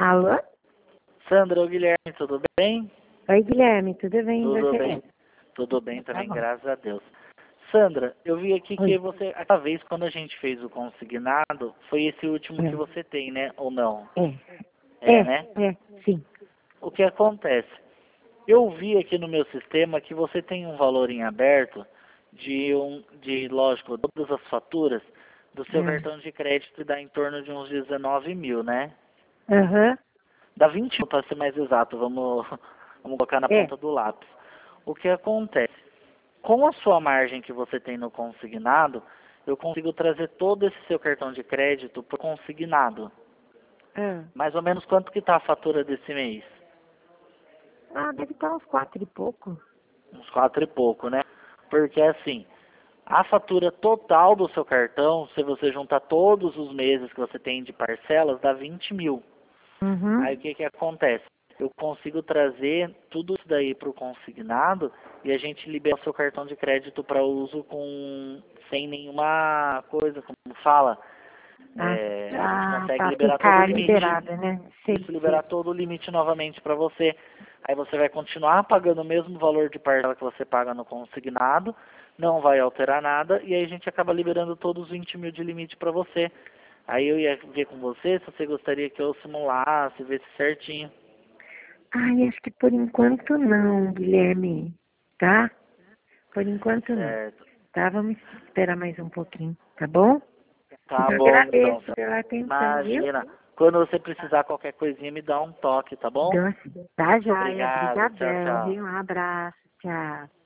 Alô? Sandra, o Guilherme, tudo bem? Oi, Guilherme, tudo bem? Tudo Você? bem. Tudo bem também, bom. graças a Deus. Sandra, eu vi aqui Oi. que você, aquela vez quando a gente fez o consignado, foi esse último que É. você tem, né? Ou não? É, Né? sim. O que acontece? Eu vi aqui no meu sistema que você tem um valor em aberto lógico, todas as faturas do seu É. cartão de crédito e dá em torno de uns 19 mil, né? Aham. Dá 20 para ser mais exato, vamos colocar na É. ponta do lápis. O que acontece? Com a sua margem que você tem no consignado, eu consigo trazer todo esse seu cartão de crédito para o consignado. Ah. Mais ou menos quanto que está a fatura desse mês? Deve estar uns 4 e pouco. Uns 4 e pouco, né? Porque assim, a fatura total do seu cartão, se você juntar todos os meses que você tem de parcelas, dá 20 mil. Aí Uhum. o que que acontece? Eu consigo trazer tudo isso daí para o consignado e a gente libera o seu cartão de crédito para uso sem nenhuma coisa, como fala. A gente consegue Pra liberar todo o ficar limite, liberada, né? isso, Sei, sei. liberar todo o limite novamente para você. Aí você vai continuar pagando o mesmo valor de parcela que você paga no consignado, não vai alterar nada e aí a gente acaba liberando todos os 20 mil de limite para você. Aí eu ia ver com você se você gostaria que eu simulasse, visse certinho. Acho que por enquanto não, Guilherme. Tá? Por enquanto não. Certo. Tá? Vamos esperar mais um pouquinho, tá bom? Tá Eu bom, então. agradeço pela atenção, viu? Imagina. Quando você precisar qualquer coisinha, me dá um toque, tá bom? Então, tá joia. Obrigado. Tchau, Obrigadão, tchau. viu? Um abraço. Tchau.